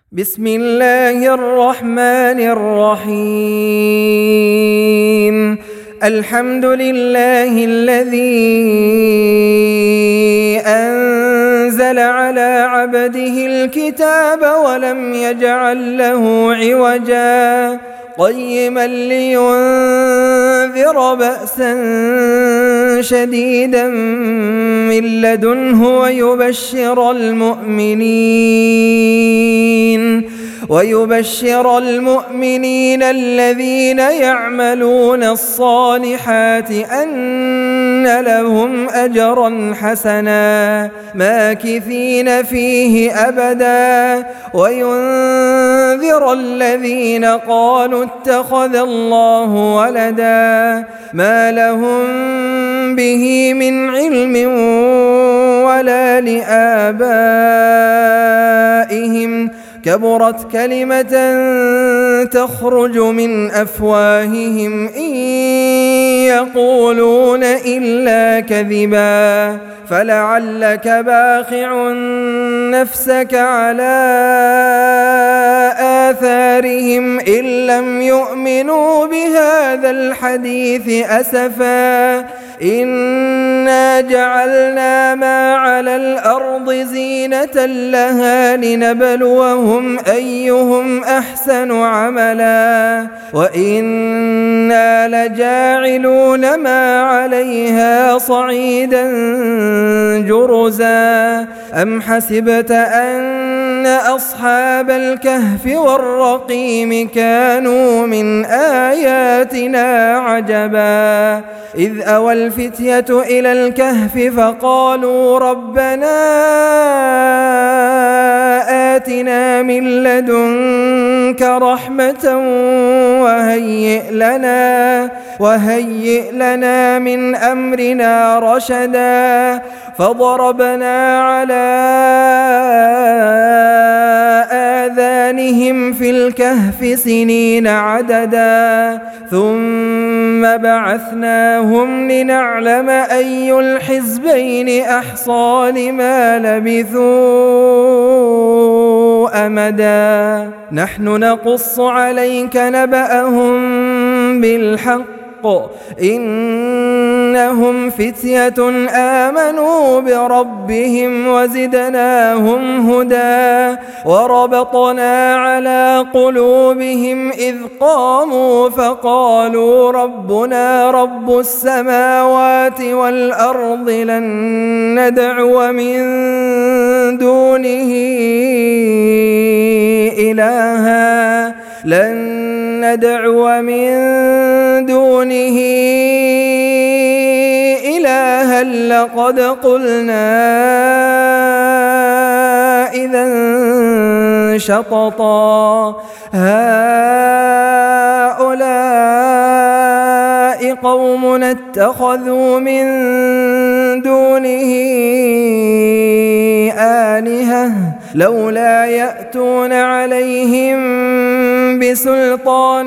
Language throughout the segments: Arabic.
بسم الله الرحمن الرحيم. الحمد لله الذي أنزل على عبده الكتاب ولم يجعل له عوجا قيما لينذر بأسا شديدا من لدنه ويبشر المؤمنين الذين يعملون الصالحات أن لهم أجرا حسنا ماكثين فيه أبدا وينذر الذين قالوا اتخذ الله ولدا ما لهم به من علم ولا لآبائهم كبرت كلمة تخرج من أفواههم إن يقولون إلا كذبا فلعلك باخع نفسك على آثارهم إن لم يؤمنوا بهذا الحديث أسفا إنا جعلنا ما على الأرض زينة لها لنبلوهم أيهم أحسن عملا وإنا لجاعلون ما عليها صعيدا جرزا أم حسبت أن أصحاب الكهف والرقيم كانوا من آياتنا عجبا إذ أوى الفتية إلى الكهف فقالوا ربنا آتنا من لدنك رحمة وهيئ لنا من أمرنا رشدا فضربنا على آذانهم في الكهف سنين عددا ثم بعثناهم لنعلم أي الحزبين أحصى لما لبثوا أمدا نحن نقص عليك نبأهم بالحق إنهم فتية آمنوا بربهم وزدناهم هدى وربطنا على قلوبهم إذ قاموا فقالوا ربنا رب السماوات والأرض لن ندعو من دونه إلها لقد قلنا إذا شططا هؤلاء قوم اتخذوا من دونه آلهة لولا يأتون عليهم بسلطان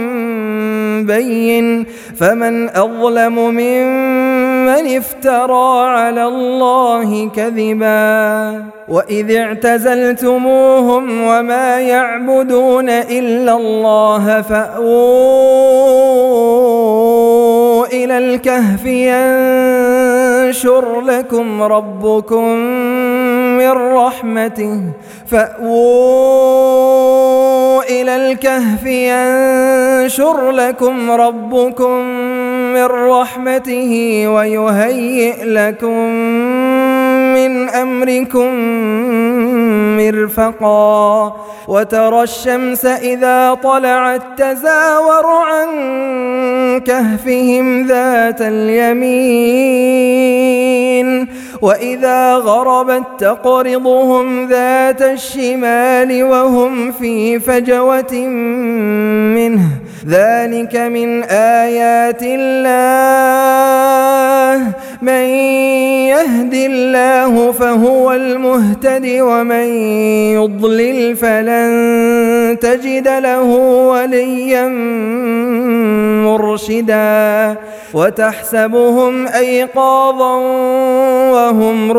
بين فمن أظلم ممن افترى على الله كذبا وإذ اعتزلتموهم وما يعبدون إلا الله فأووا إلى الكهف ينشر لكم ربكم من رحمته ويهيئ لكم من أمركم مرفقا وترى الشمس إذا طلعت تزاور عن كهفهم ذات اليمين وإذا غربت تقرضهم ذات الشمال وهم في فجوة منه ذلك من آيات الله من يهد الله فهو المهتد ومن يضلل فلن تجد له وليا مرشدا وتحسبهم أيقاظا وهم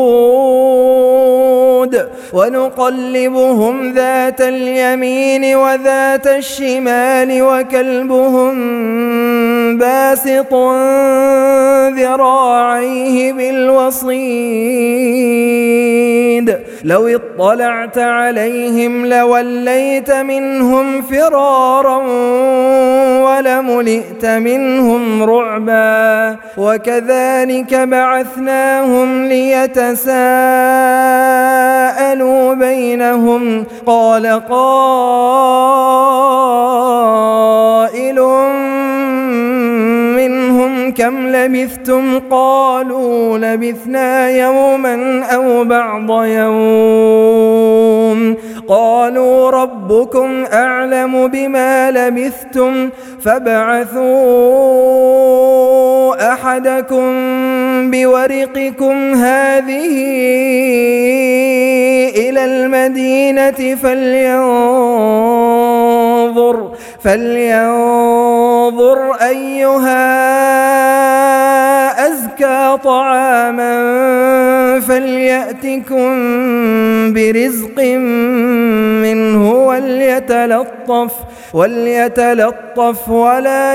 رقود ونقلبهم ذات اليمين وذات الشمال وكلبهم باسط ذراعيه بالوصيد لو اطلعت عليهم لوليت منهم فرارا ولملئت منهم رعبا وكذلك بعثناهم ليتساءلوا بينهم قال قائل منهم كم لبثتم قالوا لبثنا يوما أو بعض يوم قالوا ربكم أعلم بما لبثتم فابعثوا أحدكم بورقكم هذه إلى المدينة فلينظر أيها أزكى طعاما فليأتكم برزق منه وليتلطف ولا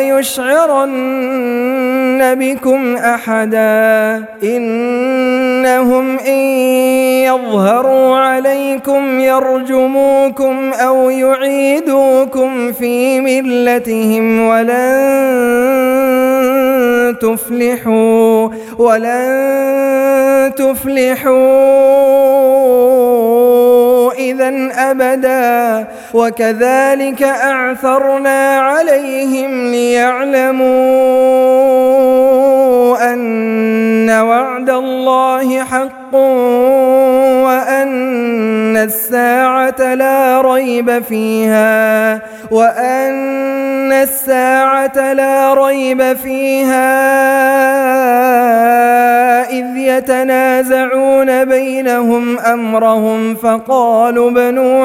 يشعرن بكم أحدا إنهم إن يظهروا عليكم يرجموكم أو يعيدوكم في ملتهم ولن تفلحوا إذن أبدا وكذلك أعثرنا عليهم ليعلموا أن وعد الله حق وأن الساعة لا ريب فيها إذ يتنازعون بينهم أمرهم فقالوا بنوا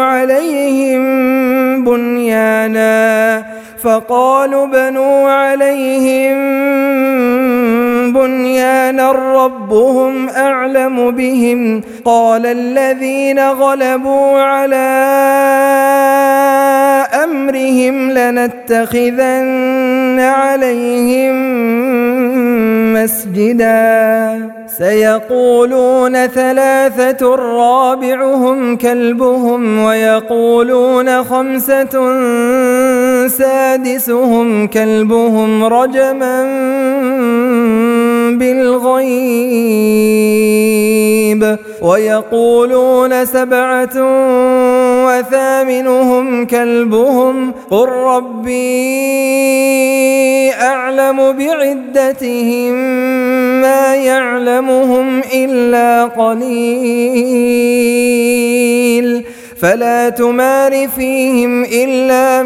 عليهم بنيانا ربهم أعلم بهم قال الذين غلبوا على أمرهم لنتخذن عليهم مسجدا سيقولون 3 رابعهم كلبهم ويقولون 5 سادسهم كلبهم رجما بالغيب ويقولون 7 وثامنهم كلبهم قل ربي أعلم بعدتهم ما يعلمهم إلا قليل فلا تمار فيهم إلا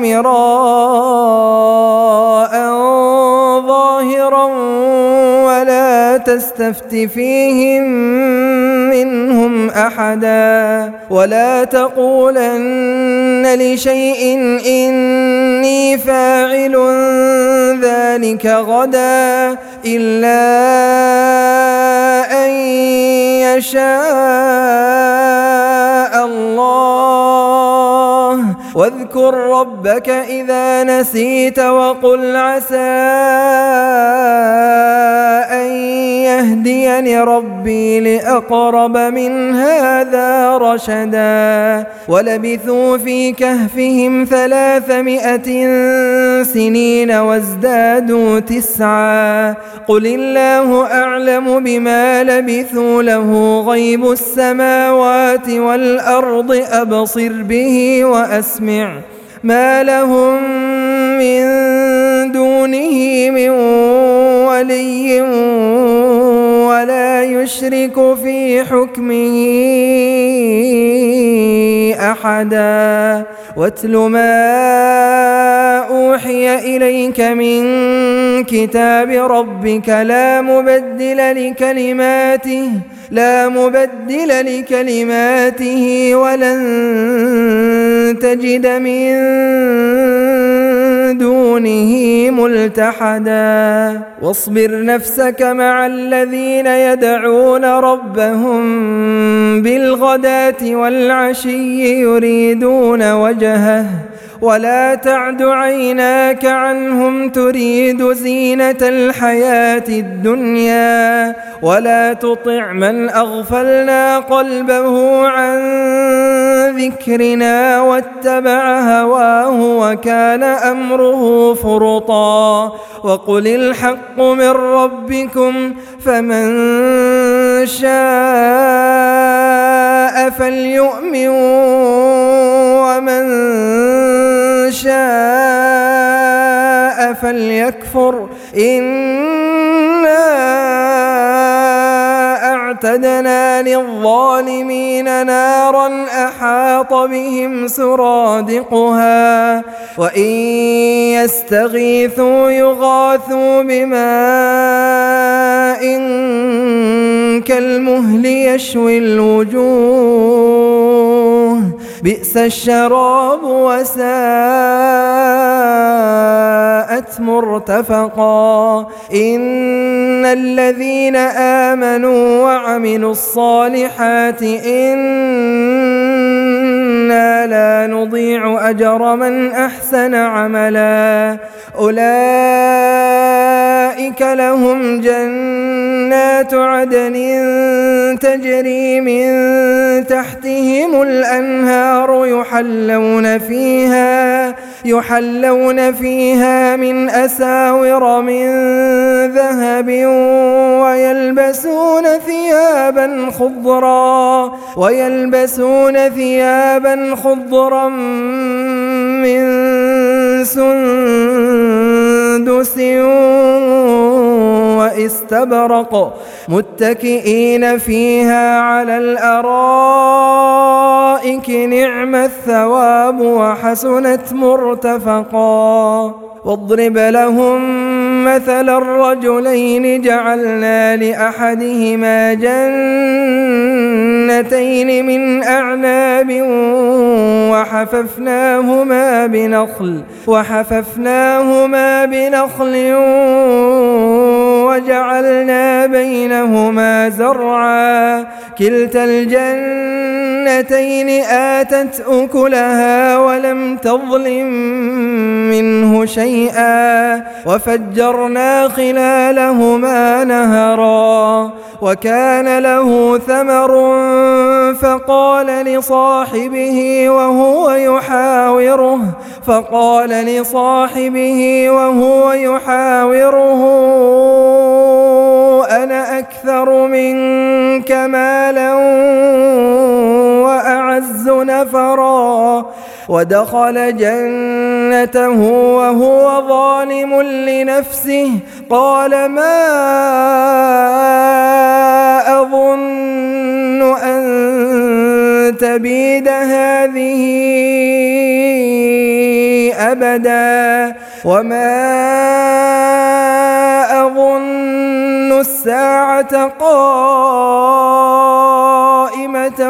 مراء ظاهرا ولا تستفت فيهم منهم أحدا ولا تقولن لشيء إني فاعل ذلك غدا إلا أن يشاء الله واذكر ربك إذا نسيت وقل عسى أن يهديني ربي لأقرب من هذا رشدا ولبثوا في كهفهم 300 سنين وازدادوا 9 قل الله أعلم بما لبثوا له غيب السماوات والأرض أبصر به وأسمع ما لهم من دونه من ولي ولا يشرك في حكمه أحدا واتل ما أوحي إليك من كتاب ربك لا مبدل لكلماته ولن تجد من دونه ملتحدا واصبر نفسك مع الذين يدعون ربهم بالغداة والعشي يريدون وجهه ولا تعد عيناك عنهم تريد زينة الحياة الدنيا ولا تطع من أغفلنا قلبه عن ذكرنا واتبع هواه وكان أمره فرطا وقل الحق من ربكم فمن شاء فليؤمن ومن شاء فليكفر إنا أعتدنا للظالمين نارا أحاط بهم سرادقها وإن يستغيثوا يغاثوا بماء كالمهل يشوي الوجوه بئس الشراب وساءت مرتفقا إن الذين آمنوا وعملوا الصالحات إنا لا نضيع أجر من أحسن عملا أولئك لهم جنات عدن تجري من تحتهم الأنهار يحلون فيها من أساور من ذهب ويلبسون ثيابا خضرا من سندس واستبرق متكئين فيها على الأرائك نعم الثواب وحسنت مرتفقا واضرب لهم مثل الرجلين جعلنا لأحدهما جنتين من أعناب وحففناهما بنخل وجعلنا بينهما زرعا كلتا الجنتين آتت أكلها ولم تظلم منه شيئا وفجرنا خلالهما نهرا وكان له ثمر فقال لصاحبه وهو يحاوره أنا أكثر منك مالا وأعز نفرا ودخل جنته وهو ظالم لنفسه قال ما أظن أن تبيد هذه أبدا وما أظن الساعة قائمة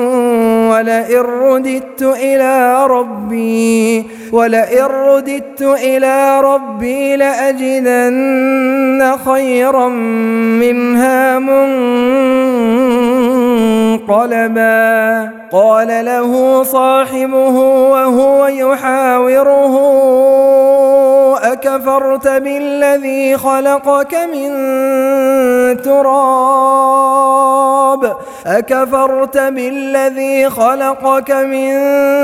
ولئن رددت إلى ربي لأجدن خيرا منها منقلبا قال له صاحبه وهو يحاوره أكفرت بالذي خلقك من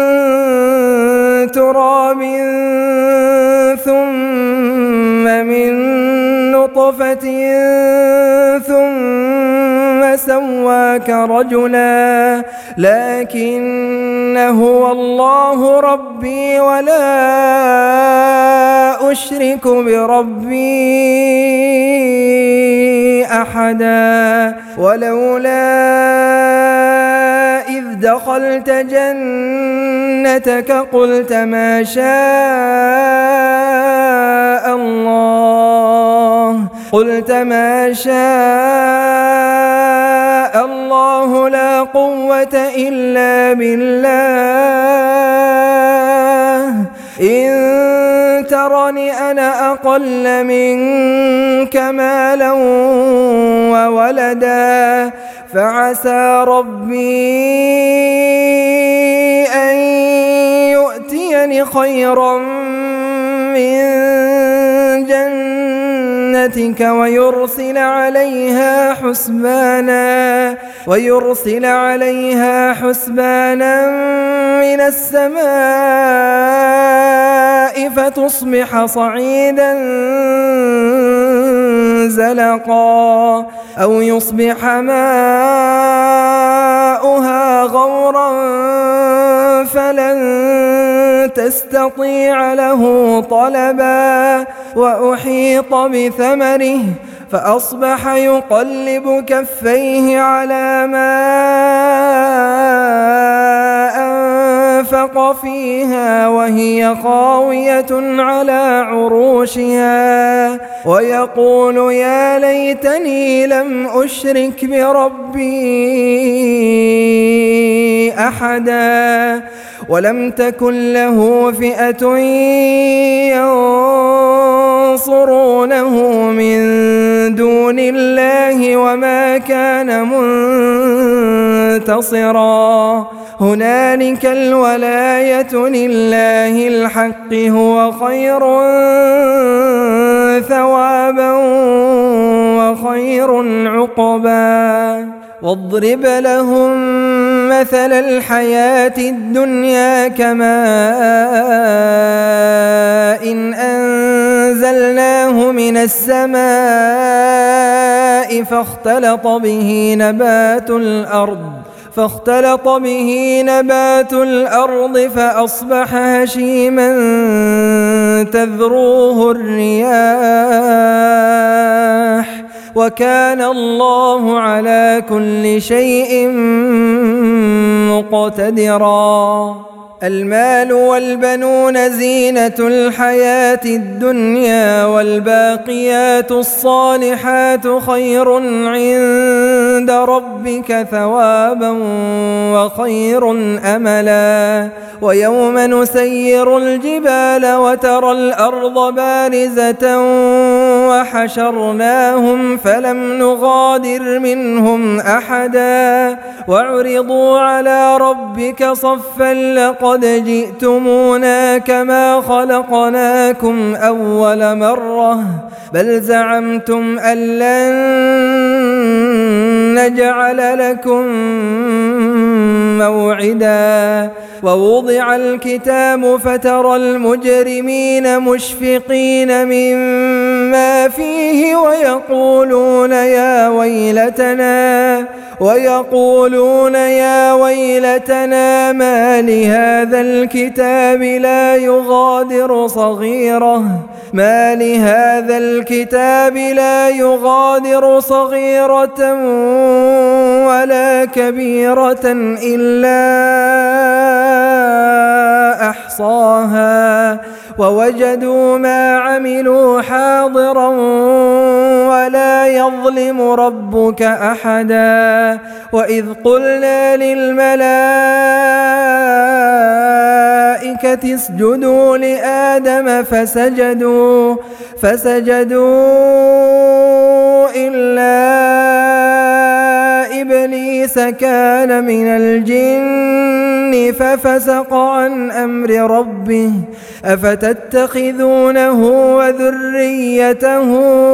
تراب ثم من نطفة ثم سواك رجلا لكن هو الله ربي ولا أشرك بربي أحدا ولولا إذ دخلت جنتك قلت ما شاء الله لا قوة إلا بالله إن ترني أنا أقل منك مالا وولدا فعسى ربي أن يؤتيني خيرا من جنتك ويرسل عليها حسبانا من السماء فتصبح صعيدا زلقا أو يصبح ماؤها غورا فلن تستطيع له طلبا وأحيط بثمره فأصبح يقلب كفيه على ما أنفق فيها وهي خاوية على عروشها ويقول يا ليتني لم أشرك بربي أحدا ولم تكن له فئة ينصرونه من دون الله وما كان منتصرا هنالك الولاية لله الحق هو خير ثوابا وخير عقبا واضرب لهم مثل الحياة الدنيا كماء إن أنزلناه من السماء فاختلط به نبات الأرض فأصبح هشيما تذروه الرياح وكان الله على كل شيء مقتدرا المال والبنون زينة الحياة الدنيا والباقيات الصالحات خير عند ربك ثوابا وخير أملا ويوم نسير الجبال وترى الأرض بارزة وحشرناهم فلم نغادر منهم أحدا وعرضوا على ربك صفا لقد جئتمونا كما خلقناكم أول مرة بل زعمتم أن لن نجعل لكم موعدا ووضع الكتاب فترى المجرمين مشفقين مما فيه ويقولون يا ويلتنا ما لهذا الكتاب لا يغادر صغيرة ولا كبيرة إلا أحصاها ووجدوا ما عملوا حاضرا ولا يظلم ربك أحدا وإذ قلنا للملائكة اسجدوا لآدم فسجدوا إلا إبليس كان من الجن ففسق عن أمر ربه أفتتخذونه وذريته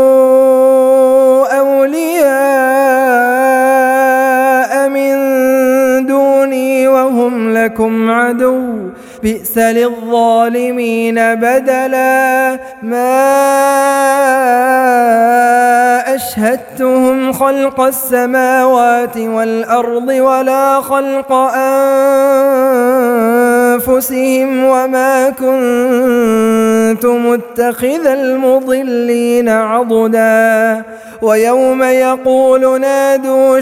أولياء من دوني وهم لكم عدو بئس للظالمين بدلا ما أشهدتهم خلق السماوات والأرض ولا خلق أنفسهم وما كنت متخذ المضلين عضدا ويوم يقول نادوا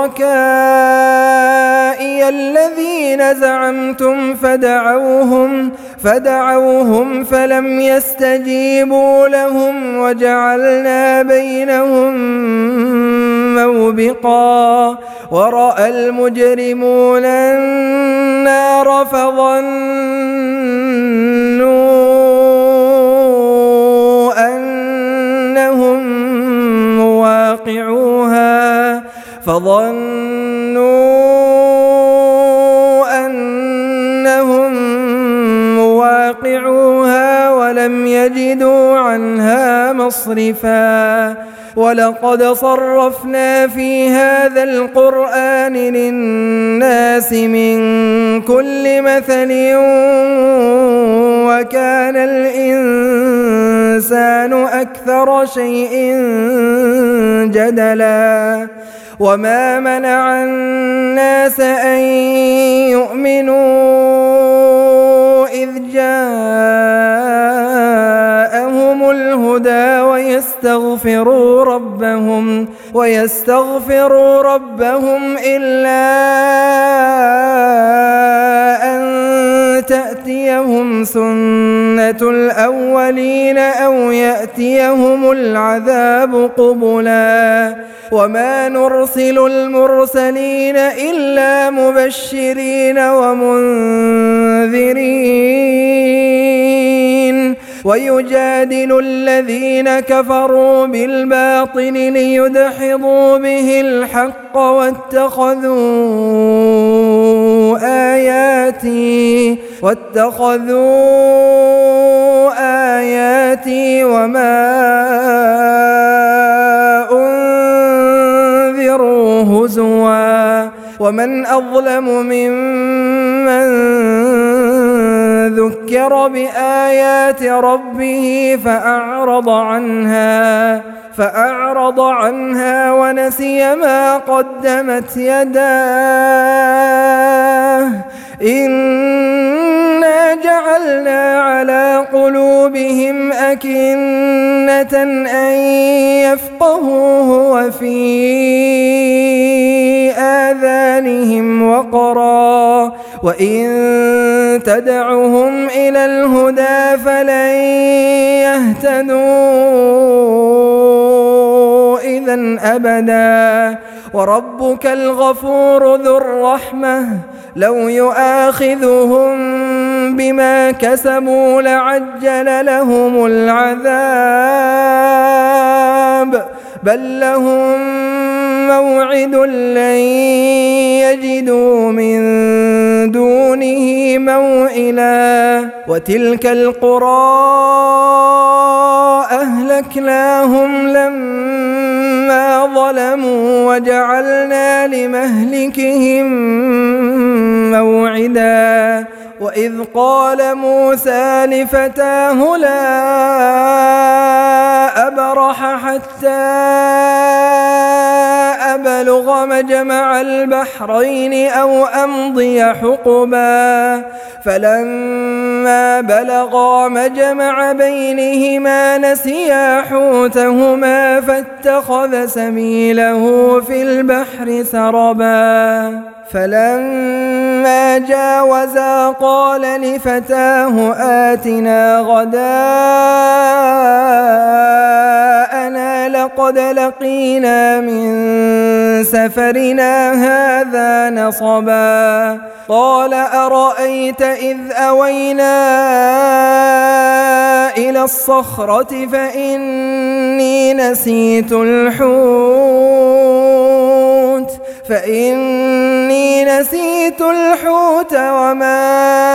شركائي الذين زعمتم فدعوهم فلم يستجيبوا لهم وجعلنا بينهم موبقا ورأى المجرمون النار فظنوا أنهم مواقعوها ولم يجدوا عنها مصرفا ولقد صرفنا في هذا القرآن للناس من كل مثل وكان الإنسان أكثر شيء جدلا وما منع الناس أن يؤمنوا إذ جاءهم الهدى ويستغفروا ربهم إلا أن تأتيهم سنة الأولين أو يأتيهم العذاب قبلا وما نرسل المرسلين إلا مبشرين ومنذرين ويجادل الذين كفروا بالباطل ليدحضوا به الحق واتخذوا آياتي وما أنذروا هزوا ومن أظلم ممن ذكر بآيات ربه فأعرض عنها ونسي ما قدمت يداه إنا جعلنا على قلوبهم أكنة أن يفقهوه وفي آذانهم وقرا وإن تدعهم إلى الهدى فلن يهتدوا إذا أبدا وربك الغفور ذو الرحمة لو يؤاخذهم بما كسبوا لعجل لهم العذاب بل لهم موعد لن يجدوا من دونه موئلا وتلك القرى أهلكناهم لما ظلموا وجعلنا لمهلكهم موعدا وإذ قال موسى لفتاه لا أبرح حتى أبلغ مجمع البحرين أو أمضي حقبا فلما بلغا مجمع بينهما نسيا حوتهما فاتخذ سبيله في البحر سربا فلما جاوزا قال لفتاه آتنا غداءنا لقد لقينا من سفرنا هذا نصبا قال أرأيت إذ أوينا إلى الصخرة فإني نسيت الحوت وما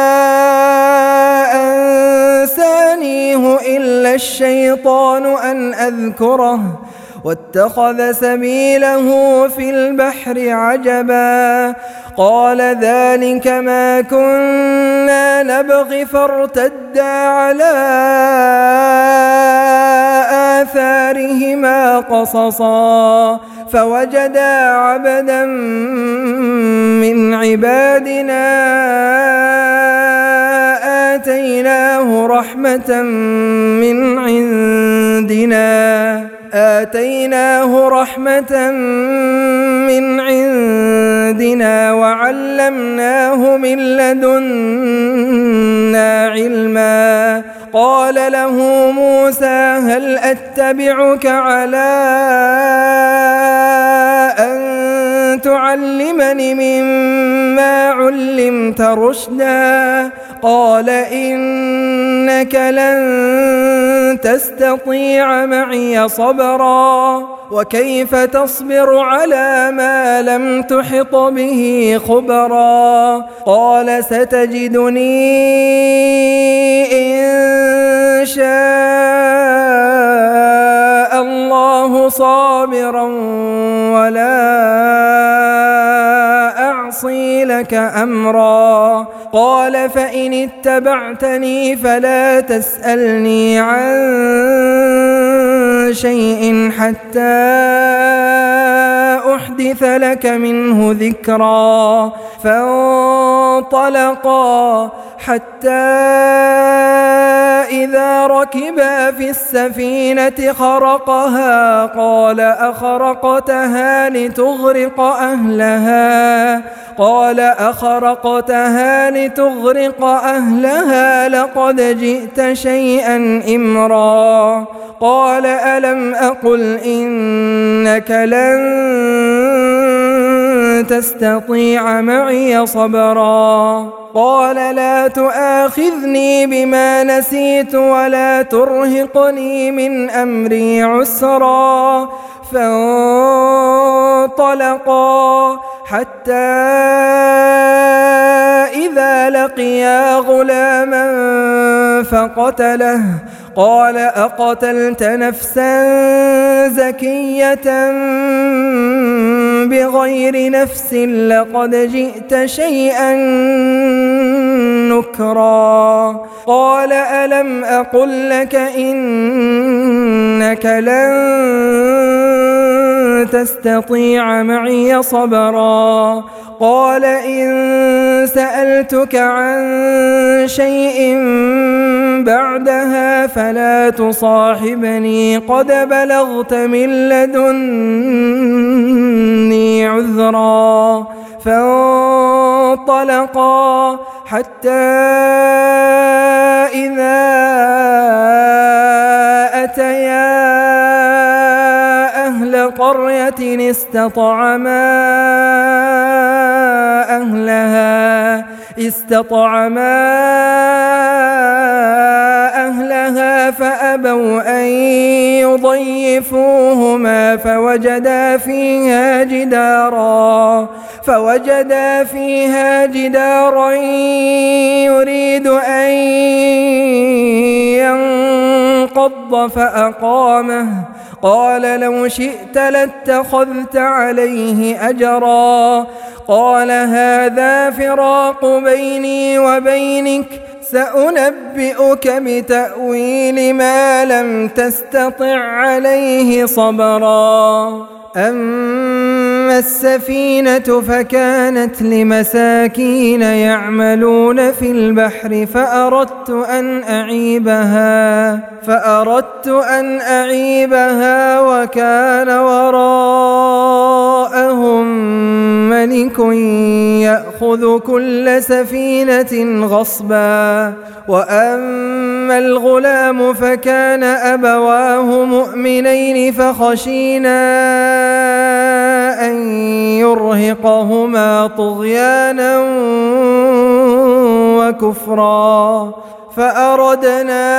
أنسانيه إلا الشيطان أن أذكره واتخذ سبيله في البحر عجبا قال ذلك ما كنا نبغي فارتدا على آثارهما قصصا فوجدا عبدا من عبادنا رحمة من عندنا وعلمناه من لدنا علما. قال له موسى هل أتبعك على أن تعلمني مما علمت رشدا؟ قال إنك لن تستطيع معي صبرا وكيف تصبر على ما لم تحط به خبرا؟ قال ستجدني إن شاء الله صابرا ولا أعصي لك أمرا. قال فإن اتبعتني فلا تسألني عن شيء حتى أحدث لك منه ذكرا. فانطلقا حتى إذا ركبا في السفينة خرقها قال أخرقتها لتغرق أهلها لقد جئت شيئا إمرا. قال ألم أقل إنك لن تستطيع معي صبرا؟ قال لا تؤاخذني بما نسيت ولا ترهقني من أمري عسرا. فانطلقا حتى إذا لقيا غلاما فقتله. قال أقتلت نفسا زكية بغير نفس لقد جئت شيئا نكرا. قال ألم أقل لك إنك لن تستطيع معي صبرا؟ قال إن سألتك عن شيء بعدها فلا تصاحبني قد بلغت من لدني عذرا. فانطلقا حتى إذا أتيا أهل قرية استطعما أهلها فأبوا أن يضيفوهما فوجدا فيها جدارا يريد أن ينقض فأقامه. قال لو شئت لاتخذت عليه أجرا. قال هذا فراق بيني وبينك سأنبئك بتأويل ما لم تستطع عليه صبرا. أما السفينة فكانت لمساكين يعملون في البحر فأردت أن أعيبها وكان وراءهم ملك يأخذ كل سفينة غصبا. وأما الغلام فكان أبواه مؤمنين فخشينا أن يرهقهما طغيانا وكفرا. فأردنا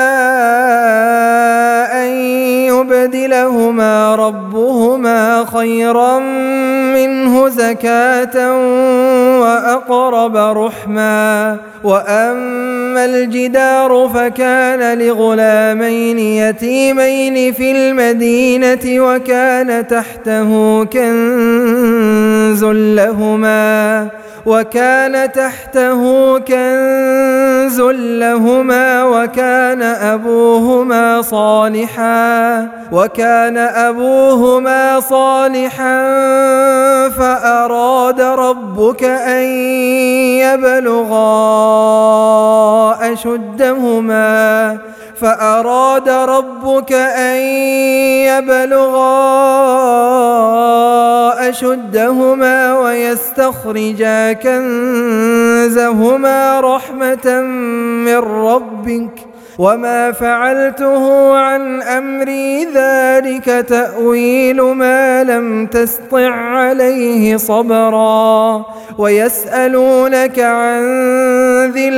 أن يبدلهما ربهما خيرا منه زكاة وأقرب رحما. وأما الجدار فكان لغلامين يتيمين في المدينة وكان تحته كنز لهما وكان أبوهما صالحا فأراد ربك أن يبلغا أشدهما فأراد ربك أن يبلغا أشدهما ويستخرجا كنزهما رحمة من ربك وما فعلته عن أمري ذلك تأويل ما لم تسطع عليه صبرا ويسألونك عن ذي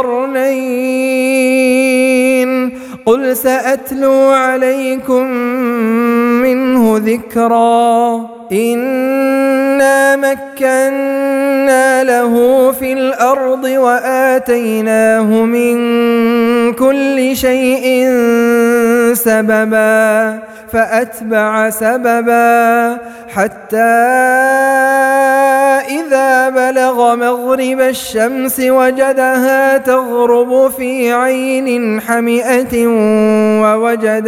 القرنين قل سأتلو عليكم منه ذكرا إنا مكنا له في الأرض وآتيناه من كل شيء سببا فأتبع سببا حتى إذا بلغ مغرب الشمس وجدها تغرب في عين حمئة ووجد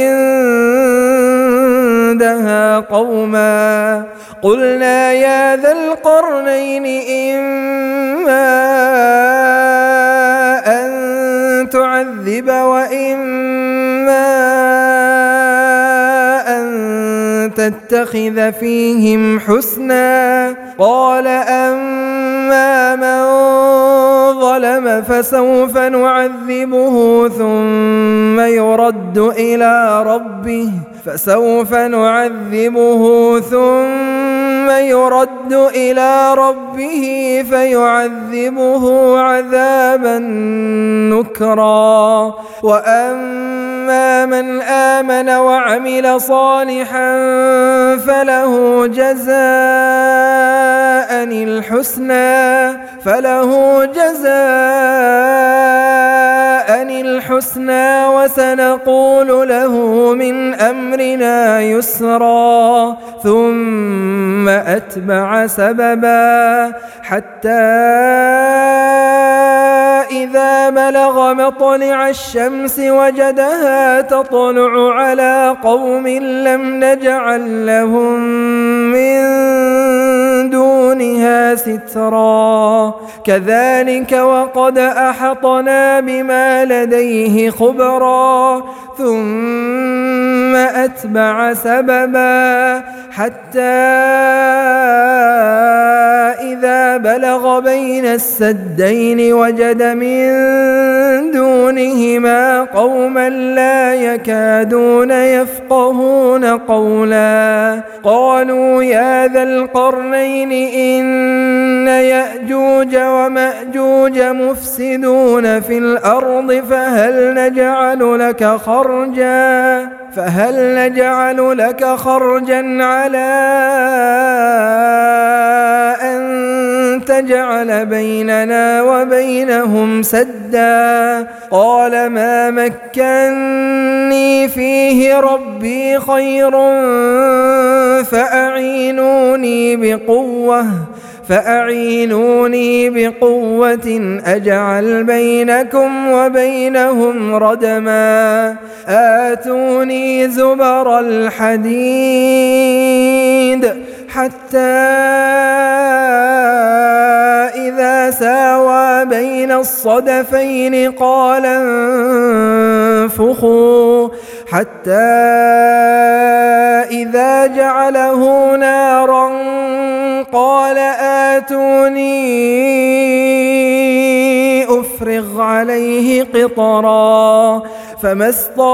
عندها قوما قلنا يا ذا القرنين إما أن تعذب وإما أن تتخذ فيهم حسنا قال أما من ظلم فسوف نعذبه ثم يرد إلى ربه فيعذبه عذابا نكرا وأما من آمن وعمل صالحا فله جزاء الحسنى وسنقول له من أمرنا يسرا ثم أتبع سببا حتى إذا بلغ مطلع الشمس وجدها تطلع على قوم لم نجعل لهم من دونها سترا كذلك وقد أحطنا بما لديه خبرا ثم أتبع سببا حتى إذا بلغ بين السدين وجد من دونهما قوما لا يكادون يفقهون قولا قالوا يا ذا القرنين إن يأجوج ومأجوج مفسدون في الأرض فهل نجعل لك خرجا على أن تجعل بيننا وبينهم سدا قال ما مكني فيه ربي خير فأعينوني بقوة أجعل بينكم وبينهم ردما آتوني زبر الحديد حتى إذا ساوى بين الصدفين قال انفخوا حتى إذا جعله نارا قال آتوني أفرغ عليه قطرا فما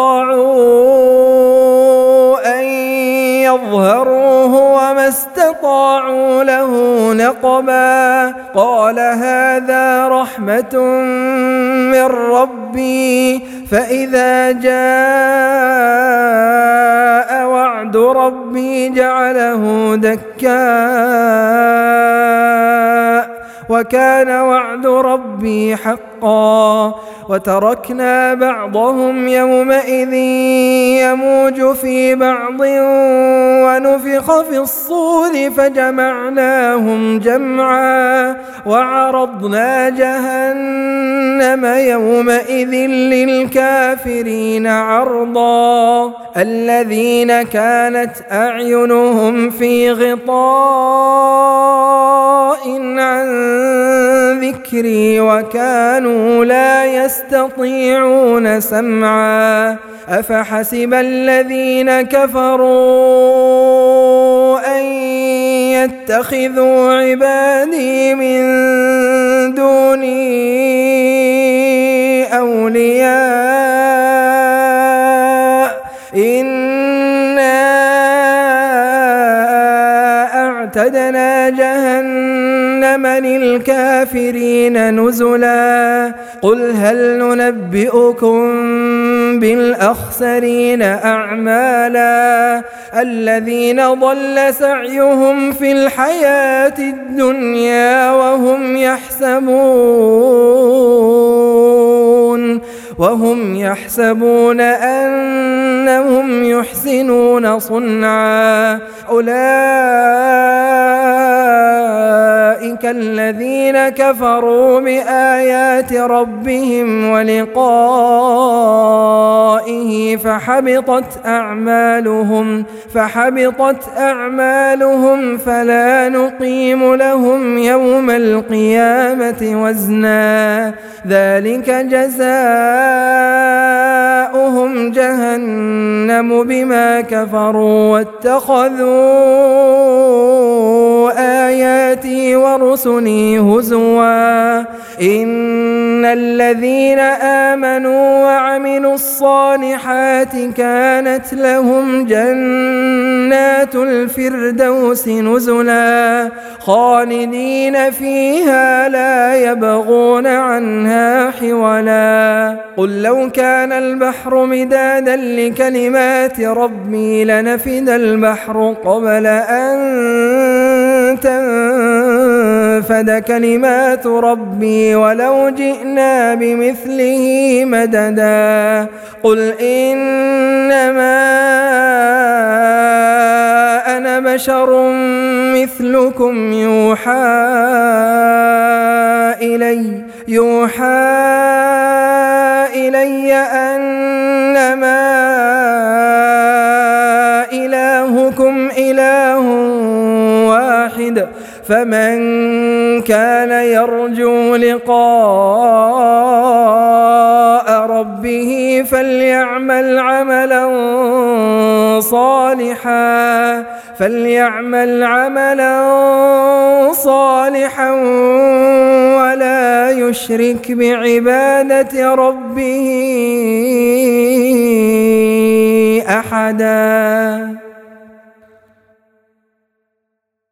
استطاعوا أن يظهروه وما استطاعوا له نقبا قال هذا رحمة من ربي فإذا جاء وعد ربي جعله دكاء وكان وعد ربي حقا وتركنا بعضهم يومئذ يموج في بعض ونفخ في الصور فجمعناهم جمعا وعرضنا جهنم يومئذ للكافرين عرضا الذين كانت أعينهم في غطاء عن ذكري وكانوا كانوا لا يستطيعون سمعا أفحسب الذين كفروا أن يتخذوا عبادي من دوني أولياء إنا أعتدنا جهنم للكافرين نزلا قل هل ننبئكم بالأخسرين أعمالا الذين ضل سعيهم في الحياة الدنيا وهم يحسبون أنهم يحسنون صنعا أولئك الذين كفروا بآيات ربهم ولقائه فحبطت أعمالهم فلا نقيم لهم يوم القيامة وزنا ذلك جزاؤهم جهنم بما كفروا واتخذوا آياتي ورسلي هزوا إن الذين آمنوا وعملوا الصالحات كانت لهم جنات الفردوس نزلا خالدين فيها لا يبغون عنها حولا قل لو كان البحر مدادا لكلمات ربي لنفد البحر قبل أن تنفد كلمات ربي ولو جئنا بمثله مددا قل إنما أنا بشر مثلكم يوحى إلي أنما إلهكم إله واحد فمن كان يرجو لقاء ربه فليعمل عملا صالحا ولا يشرك بعبادة ربه أحدا.